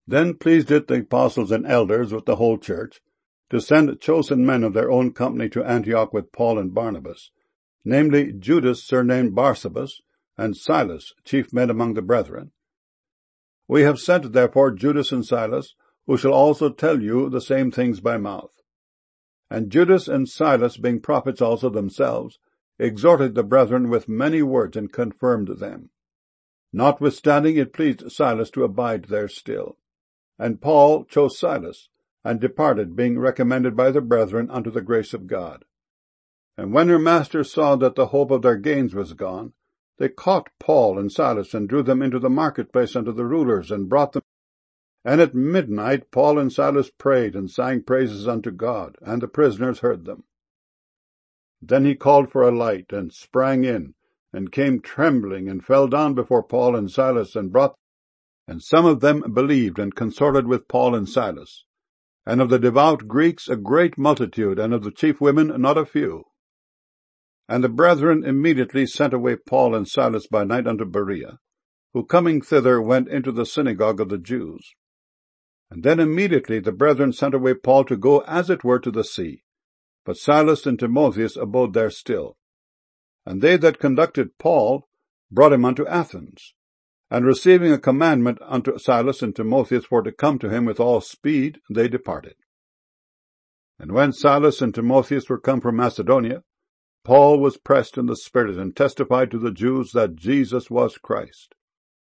Then pleased it the apostles and elders with the whole church to send chosen men of their own company to Antioch with Paul and Barnabas, namely Judas surnamed Barsabas, and Silas, chief men among the brethren. We have sent therefore Judas and Silas, who shall also tell you the same things by mouth. And Judas and Silas, being prophets also themselves, exhorted the brethren with many words, and confirmed them. Notwithstanding, it pleased Silas to abide there still. And Paul chose Silas, and departed, being recommended by the brethren unto the grace of God. And when their masters saw that the hope of their gains was gone, they caught Paul and Silas, and drew them into the marketplace unto the rulers, and brought them. And at midnight Paul and Silas prayed, and sang praises unto God, and the prisoners heard them. Then he called for a light, and sprang in, and came trembling, and fell down before Paul and Silas, and brought them. And some of them believed, and consorted with Paul and Silas. And of the devout Greeks a great multitude, and of the chief women not a few. And the brethren immediately sent away Paul and Silas by night unto Berea, who coming thither went into the synagogue of the Jews. And then immediately the brethren sent away Paul to go as it were to the sea, but Silas and Timotheus abode there still. And they that conducted Paul brought him unto Athens. And receiving a commandment unto Silas and Timotheus for to come to him with all speed, they departed. And when Silas and Timotheus were come from Macedonia, Paul was pressed in the Spirit, and testified to the Jews that Jesus was Christ.